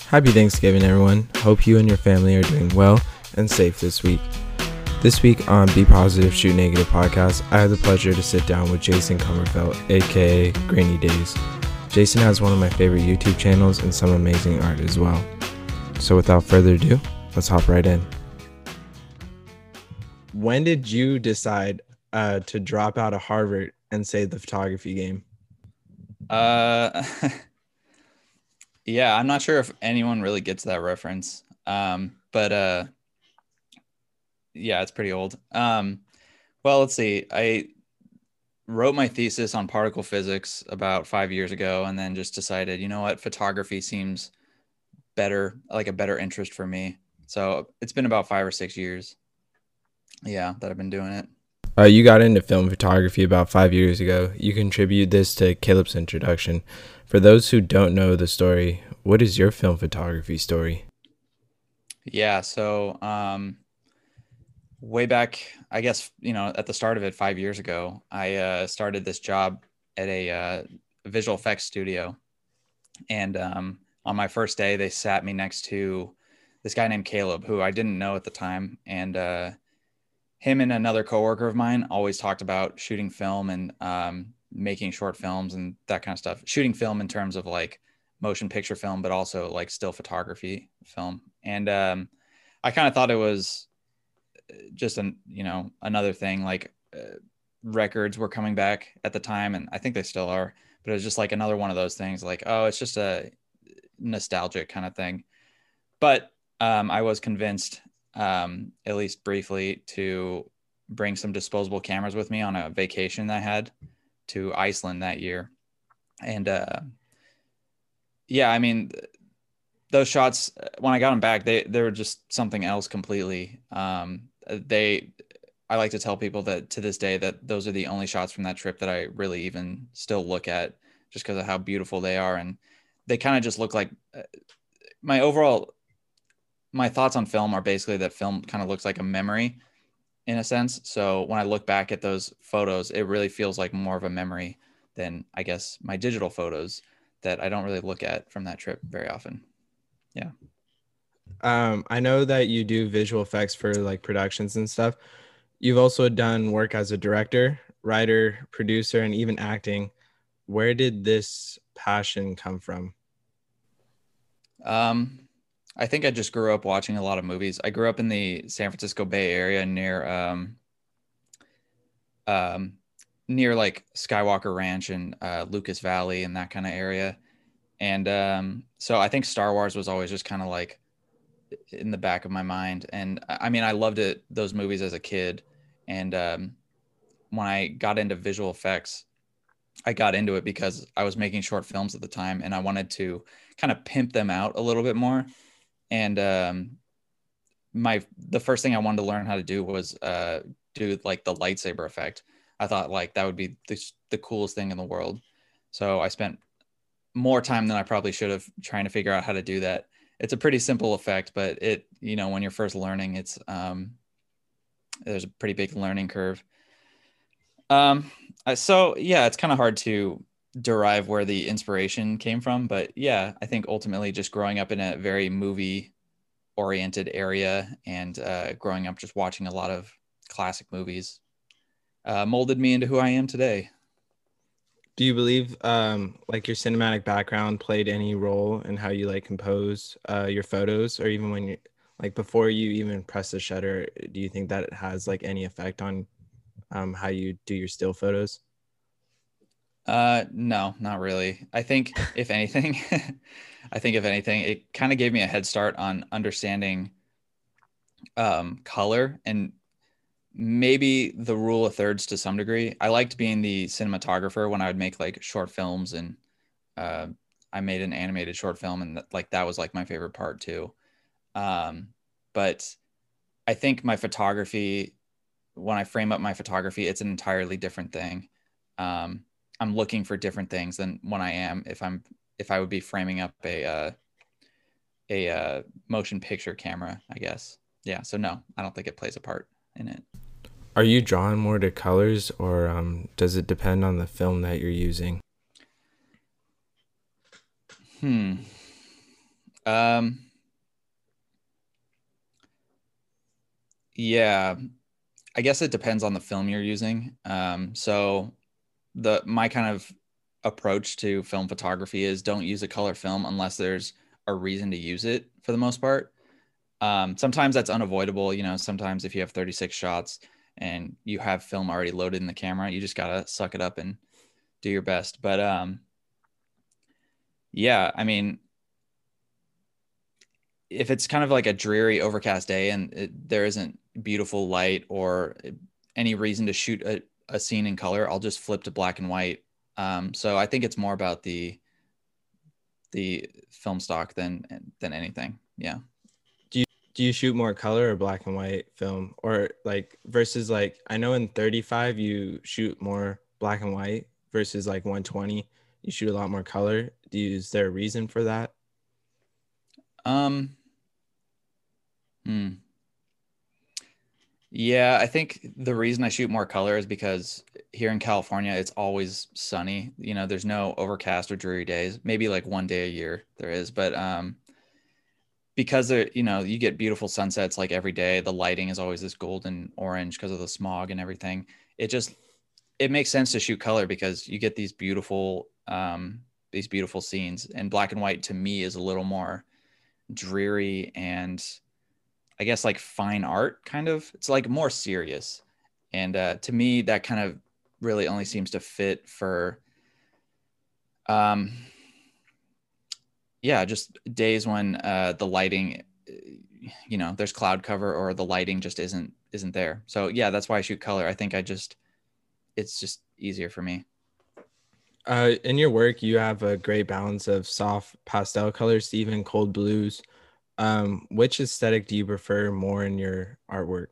Happy Thanksgiving, everyone. Hope you and your family are doing well and safe this week. This week on Be Positive, Shoot Negative podcast, I have the pleasure to sit down with Jason Kummerfeld, aka Grainy Days. Jason has one of my favorite YouTube channels and some amazing art as well. So without further ado, let's hop right in. When did you decide to drop out of Harvard and save the photography game? Yeah, I'm not sure if anyone really gets that reference. But yeah, it's pretty old. Well, let's see. I wrote my thesis on particle physics about 5 years ago, and then just decided, you know what, photography seems better, like a better interest for me. So it's been about 5 or 6 years. Yeah, that I've been doing it. You got into film photography about 5 years ago. You contribute this to Caleb's introduction. For those who don't know the story, what is your film photography story? Yeah, so way back, I guess, at the start of it 5 years ago, I started this job at a visual effects studio. And on my first day, they sat me next to this guy named Caleb, who I didn't know at the time. And him and another coworker of mine always talked about shooting film and making short films and that kind of stuff. Shooting film in terms of like motion picture film, but also like still photography film. And I kind of thought it was just another thing. Like records were coming back at the time, and I think they still are. But it was just like another one of those things. Like, oh, it's just a nostalgic kind of thing. But I was convinced, at least briefly, to bring some disposable cameras with me on a vacation that I had to Iceland that year. And yeah, I mean, those shots, when I got them back, they were just something else completely. I like to tell people that to this day that those are the only shots from that trip that I really even still look at, just because of how beautiful they are. And they kind of just look like my thoughts on film are basically that film kind of looks like a memory in a sense. So when I look back at those photos, it really feels like more of a memory than, I guess, my digital photos that I don't really look at from that trip very often. Yeah. I know that you do visual effects for like productions and stuff. You've also done work as a director, writer, producer, and even acting. Where did this passion come from? I think I just grew up watching a lot of movies. I grew up in the San Francisco Bay Area um, near like Skywalker Ranch and Lucas Valley and that kind of area. And so I think Star Wars was always just kind of like in the back of my mind. And I mean, I loved those movies as a kid. And when I got into visual effects, I got into it because I was making short films at the time and I wanted to kind of pimp them out a little bit more. And the first thing I wanted to learn how to do was do like the lightsaber effect. I thought like that would be the coolest thing in the world. So I spent more time than I probably should have trying to figure out how to do that. It's a pretty simple effect, but when you're first learning, there's a pretty big learning curve. So yeah, it's kind of hard to derive where the inspiration came from, but yeah, I think ultimately just growing up in a very movie oriented area and growing up just watching a lot of classic movies molded me into who I am today. Do you believe like your cinematic background played any role in how you like compose your photos, or even when you like before you even press the shutter, do you think that it has like any effect on how you do your still photos? No, not really. I think if anything, it kind of gave me a head start on understanding color and maybe the rule of thirds to some degree. I liked being the cinematographer when I would make like short films, and uh, I made an animated short film, and that was like my favorite part too. But I think my photography, when I frame up my photography, it's an entirely different thing. I'm looking for different things than when I am if I would be framing up a motion picture camera, I guess. Yeah. So no, I don't think it plays a part in it. Are you drawn more to colors, or does it depend on the film that you're using? Um, yeah, I guess it depends on the film you're using. So the my kind of approach to film photography is don't use a color film unless there's a reason to use it for the most part. Sometimes that's unavoidable. Sometimes if you have 36 shots and you have film already loaded in the camera, you just gotta suck it up and do your best. But yeah, I mean, if it's kind of like a dreary, overcast day and there isn't beautiful light or any reason to shoot a scene in color, I'll just flip to black and white. So I think it's more about the film stock than anything. Yeah. Do you shoot more color or black and white film, or like versus like I know in 35 you shoot more black and white versus like 120 you shoot a lot more color. Is there a reason for that? Um. Hmm. Yeah, I think the reason I shoot more color is because here in California, it's always sunny. There's no overcast or dreary days. Maybe like one day a year there is, but because you get beautiful sunsets like every day. The lighting is always this golden orange because of the smog and everything. It just it makes sense to shoot color because you get these beautiful scenes. And black and white to me is a little more dreary and I guess like fine art kind of. It's like more serious. And to me, that kind of really only seems to fit for, um, yeah, just days when the lighting, there's cloud cover or the lighting just isn't there. So yeah, that's why I shoot color. I think it's just easier for me. In your work, you have a great balance of soft pastel colors to even cold blues. Which aesthetic do you prefer more in your artwork?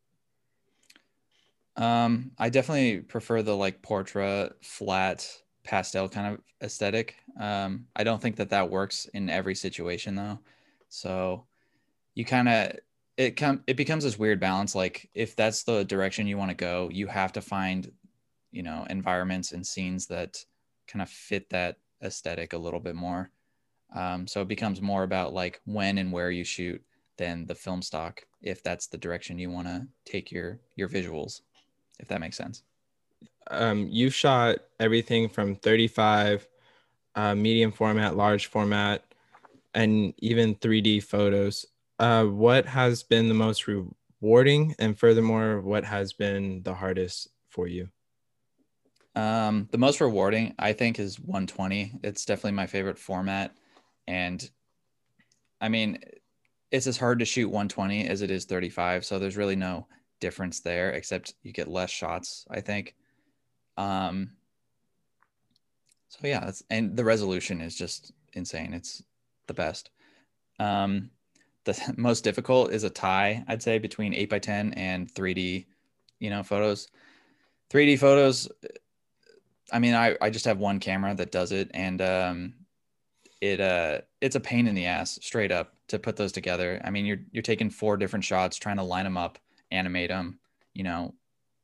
I definitely prefer the like portrait flat pastel kind of aesthetic. I don't think that works in every situation though. So you kind of it becomes this weird balance. Like if that's the direction you want to go, you have to find environments and scenes that kind of fit that aesthetic a little bit more. So it becomes more about like when and where you shoot than the film stock, if that's the direction you want to take your visuals, if that makes sense. You've shot everything from 35, medium format, large format, and even 3D photos. What has been the most rewarding, and furthermore, what has been the hardest for you? The most rewarding, I think, is 120. It's definitely my favorite format. And I mean, it's as hard to shoot 120 as it is 35. So there's really no difference there, except you get less shots, I think. Um, so yeah, and the resolution is just insane. It's the best. Um, the most difficult is a tie, I'd say, between 8 by 10 and 3D, photos. 3D photos, I mean, I just have one camera that does it, and it's a pain in the ass, straight up, to put those together. I mean, you're taking four different shots, trying to line them up, animate them. You know,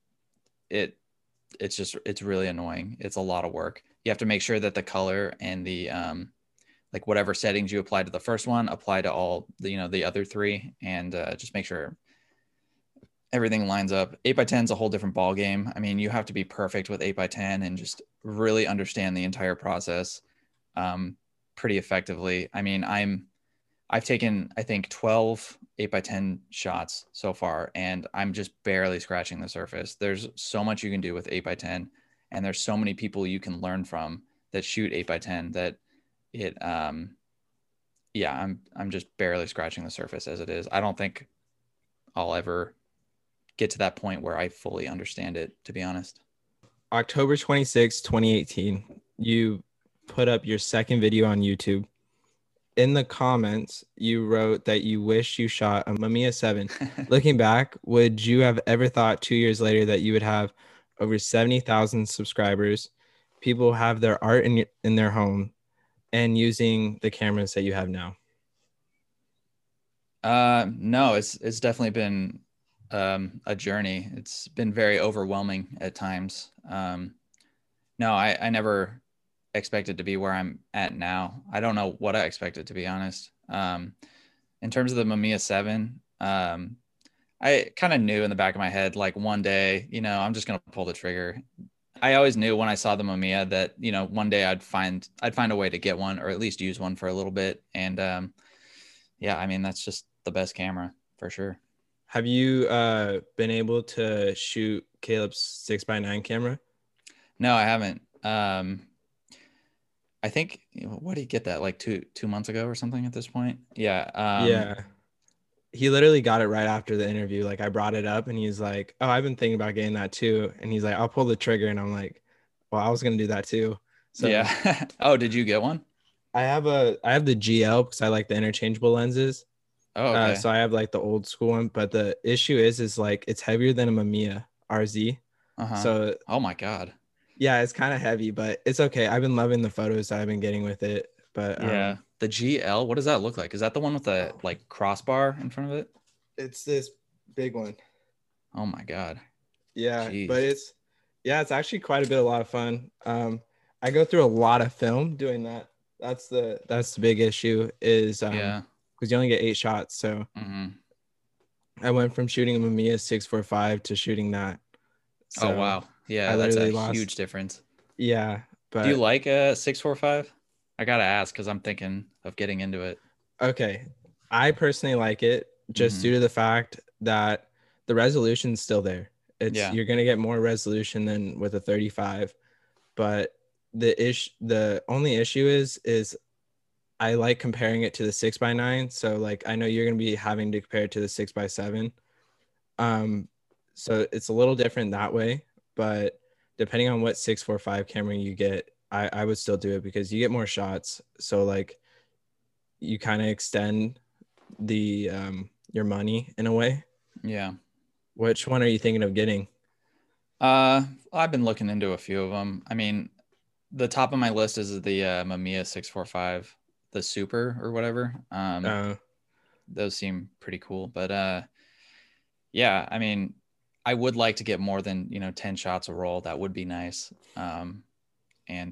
it it's really annoying. It's a lot of work. You have to make sure that the color and the like whatever settings you apply to the first one apply to all the other three, and just make sure everything lines up. 8 by 10 is a whole different ball game. I mean, you have to be perfect with 8 by 10 and just really understand the entire process um, pretty effectively. I mean, I've taken I think 12 8 by 10 shots so far, and I'm just barely scratching the surface. There's so much you can do with 8 by 10, and there's so many people you can learn from that shoot 8 by 10 that it yeah, I'm just barely scratching the surface as it is. I don't think I'll ever get to that point where I fully understand it, to be honest. October 26, 2018, you put up your second video on YouTube. In the comments, you wrote that you wish you shot a Mamiya 7. Looking back, would you have ever thought 2 years later that you would have over 70,000 subscribers, people have their art in their home, and using the cameras that you have now? No, it's definitely been a journey. It's been very overwhelming at times. No, I never expected to be where I'm at now. I don't know what I expected, to be honest. In terms of the Mamiya 7, I kind of knew in the back of my head, like one day, I'm just going to pull the trigger. I always knew when I saw the Mamiya that, one day I'd find a way to get one or at least use one for a little bit. And yeah, I mean, that's just the best camera for sure. Have you been able to shoot Caleb's 6x9 camera? No, I haven't. I think, what did he get that like two months ago or something at this point? Yeah. Yeah. He literally got it right after the interview. Like I brought it up and he's like, "Oh, I've been thinking about getting that too." And he's like, "I'll pull the trigger." And I'm like, "Well, I was gonna do that too." So Yeah. Oh, did you get one? I have the GL because I like the interchangeable lenses. Oh, okay. So I have like the old school one, but the issue is like it's heavier than a Mamiya RZ. Uh-huh. So Oh my God. yeah, it's kind of heavy, but it's okay. I've been loving the photos I've been getting with it. But Yeah. The GL, what does that look like? Is that the one with the like crossbar in front of it? it's this big one. Oh my God. Yeah, but Jeez. it's actually quite a lot of fun. I go through a lot of film doing that. That's the big issue is Yeah. because you only get 8 shots. So Hmm. I went from shooting a Mamiya 645 to shooting that. Oh So wow. I Yeah, that's a literally huge lost. difference. Yeah, Do you but like a 645? I gotta ask because I'm thinking of getting into it. okay. I personally like it just Hmm. due to the fact that the resolution's still there. It's Yeah. you're gonna get more resolution than with a 35, but the only issue is I like comparing it to the 6x9. So like I know you're gonna be having to compare it to the 6x7. Um, so it's a little different that way, but depending on what 645 camera you get, I would still do it because you get more shots. So like you kind of extend the your money in a way. Yeah. Which one are you thinking of getting? I've been looking into a few of them. I mean, the top of my list is the Mamiya 645, the Super or whatever. Uh, Those seem pretty cool, but yeah, I mean, I would like to get more than 10 shots a roll. That would be nice. And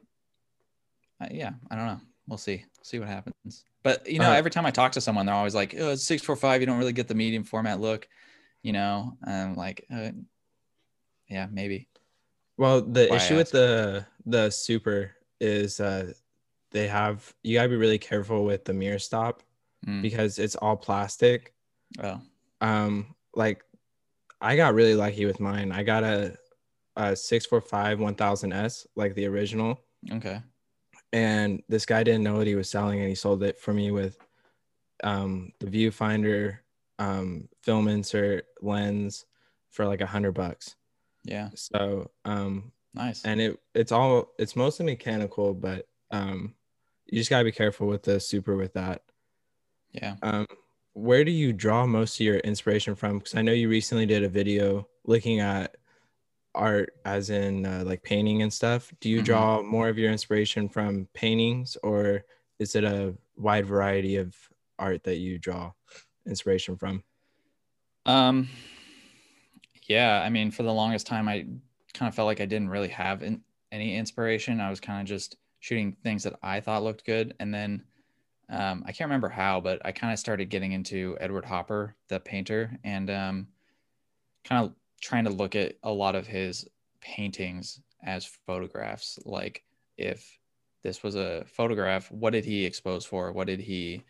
yeah, I don't know. We'll see what happens. But uh, every time I talk to someone, they're always like, "Oh, it's 645. You don't really get the medium format look." And I'm like, yeah, maybe. well, That's the why I issue with ask. the Super is they have you gotta be really careful with the mirror stop Mm. because it's all plastic. Oh, Like I got really lucky with mine. I got a 645 1000S, like the original, okay. and this guy didn't know what he was selling, and he sold it for me with the viewfinder, film insert, lens for like $100. Yeah, So nice. and it's mostly mechanical, but you just gotta be careful with the Super with that. Yeah. Um, where do you draw most of your inspiration from? Because I know you recently did a video looking at art, as in like painting and stuff. Do you Hmm. draw more of your inspiration from paintings, or is it a wide variety of art that you draw inspiration from? Um, yeah, I mean, for the longest time, I kind of felt like I didn't really have any inspiration. I was kind of just shooting things that I thought looked good. And then I can't remember how, but I kind of started getting into Edward Hopper, the painter, and kind of trying to look at a lot of his paintings as photographs. Like, if this was a photograph, what did he expose for? What did he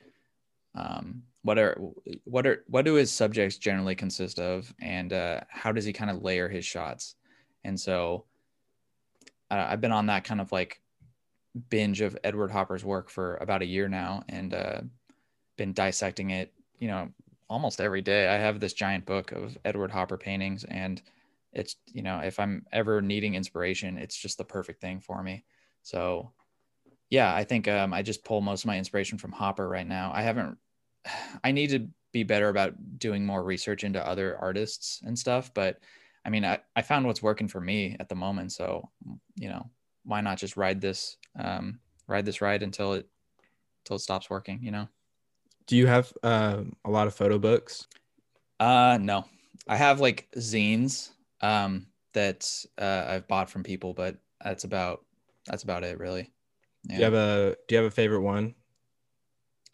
what do his subjects generally consist of, and how does he kind of layer his shots? And so I've been on that kind of like binge of Edward Hopper's work for about a year now, and been dissecting it almost every day. I have this giant book of Edward Hopper paintings, and it's if I'm ever needing inspiration, it's just the perfect thing for me. So yeah, I think I just pull most of my inspiration from Hopper right now. I need to be better about doing more research into other artists and stuff. But I mean, I found what's working for me at the moment. So, why not just ride this ride until it stops working? Do you have a lot of photo books? No, I have like zines, that, I've bought from people, but that's about it really. Do you Yeah. have a favorite one?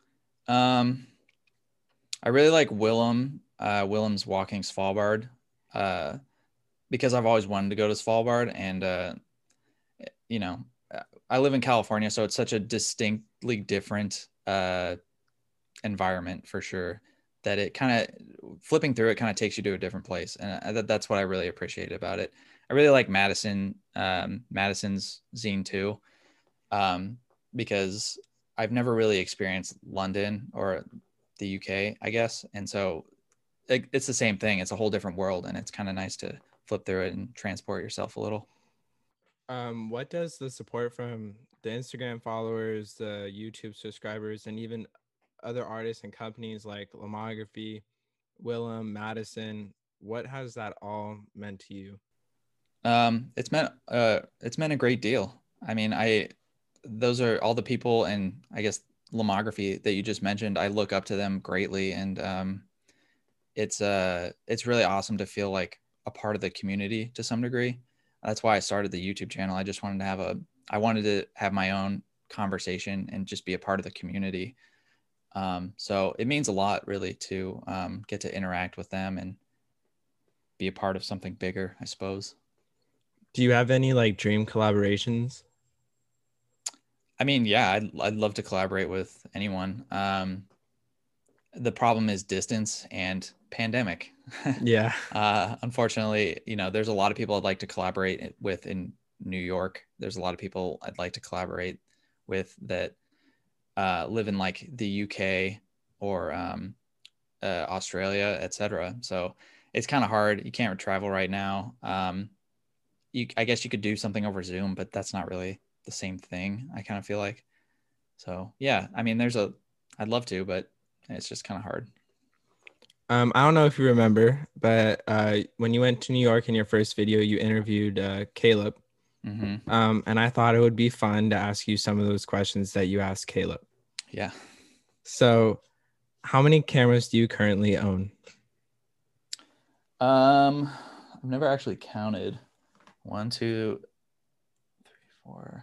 I really like Willem's Walking Svalbard, uh, because I've always wanted to go to Svalbard, and you know, I live in California, so it's such a distinctly different environment for sure that it kind of flipping through it kind of takes you to a different place, and that's what I really appreciate about it. I really like Madison's zine too, because I've never really experienced London or the UK, I guess, and so it's the same thing. It's a whole different world, and it's kind of nice to flip through it and transport yourself a little. What does the support from the Instagram followers, the YouTube subscribers, and even other artists and companies like Lomography, Willem, Madison, what has that all meant to you? It's meant a great deal. I mean, those are all the people, and I guess Lomography that you just mentioned. I look up to them greatly, and it's really awesome to feel like a part of the community to some degree. That's why I started the YouTube channel. I wanted to have my own conversation and just be a part of the community. So it means a lot really to get to interact with them and be a part of something bigger, I suppose. Do you have any like dream collaborations? I mean, yeah, I'd love to collaborate with anyone. The problem is distance and pandemic. Yeah. Unfortunately, there's a lot of people I'd like to collaborate with in New York. There's a lot of people I'd like to collaborate with that live in like the UK or Australia, etc. So it's kind of hard. You can't travel right now. I guess you could do something over Zoom, but that's not really the same thing, I kind of feel like. So yeah, I mean, I'd love to, but it's just kind of hard. I don't know if you remember, but when you went to New York in your first video, you interviewed Caleb. Mm-hmm. And I thought it would be fun to ask you some of those questions that you asked Caleb. Yeah. So how many cameras do you currently own? I've never actually counted. 1, 2, 3, 4.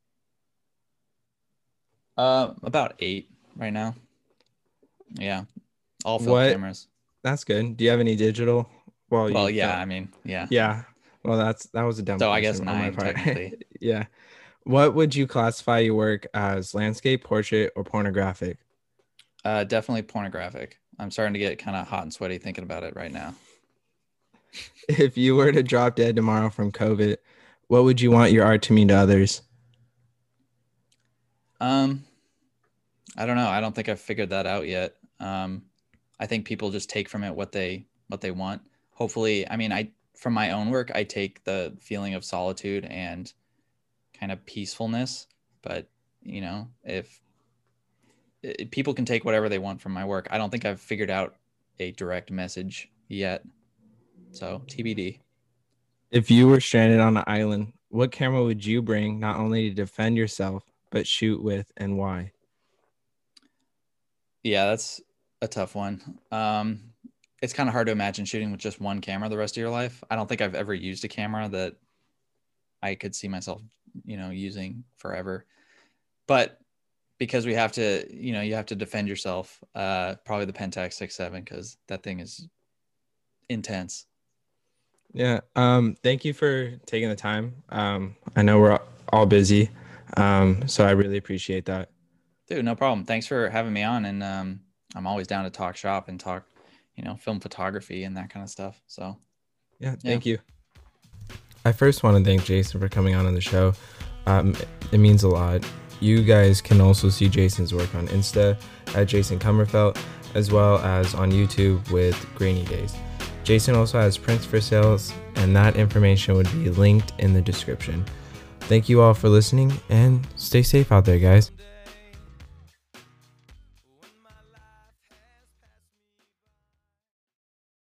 About 8 right now. Yeah. All film cameras. That's good. Do you have any digital? Well, yeah, I mean, yeah. Yeah. Well, that was a dumb question. So I guess 9 technically. Yeah. What would you classify your work as, landscape, portrait, or pornographic? Definitely pornographic. I'm starting to get kind of hot and sweaty thinking about it right now. If you were to drop dead tomorrow from COVID, what would you want your art to mean to others? I don't know. I don't think I've figured that out yet. I think people just take from it what they want. Hopefully, I mean, from my own work, I take the feeling of solitude and kind of peacefulness, but if people can take whatever they want from my work, I don't think I've figured out a direct message yet. So TBD. If you were stranded on an island, what camera would you bring, not only to defend yourself, but shoot with, and why? Yeah, that's a tough one. It's kind of hard to imagine shooting with just one camera the rest of your life. I don't think I've ever used a camera that I could see myself, using forever. But because we have to, you have to defend yourself, probably the Pentax 6.7, because that thing is intense. Yeah. Thank you for taking the time. I know we're all busy, so I really appreciate that. Dude, no problem. Thanks for having me on, and I'm always down to talk shop and talk, film photography and that kind of stuff. So yeah, thank you. I first want to thank Jason for coming on the show. It means a lot. You guys can also see Jason's work on Insta at Jason Kummerfelt, as well as on YouTube with Grainy Days. Jason also has prints for sales, and that information would be linked in the description. Thank you all for listening, and stay safe out there, guys.